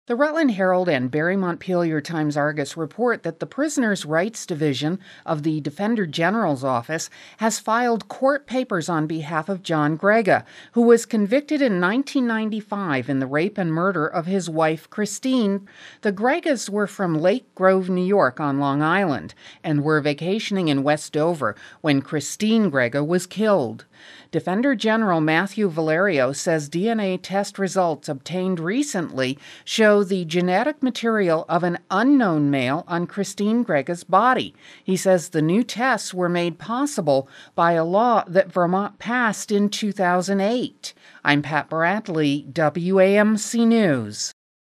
The Rutland Herald and Barry Montpelier Times-Argus report that the Prisoners' Rights Division of the Defender General's Office has filed court papers on behalf of John Grega, who was convicted in 1995 in the rape and murder of his wife, Christine. The Gregas were from Lake Grove, New York on Long Island, and were vacationing in West Dover when Christine Grega was killed. Defender General Matthew Valerio says DNA test results obtained recently show the genetic material of an unknown male on Christine Grega's body. He says the new tests were made possible by a law that Vermont passed in 2008. I'm Pat Bradley, WAMC News.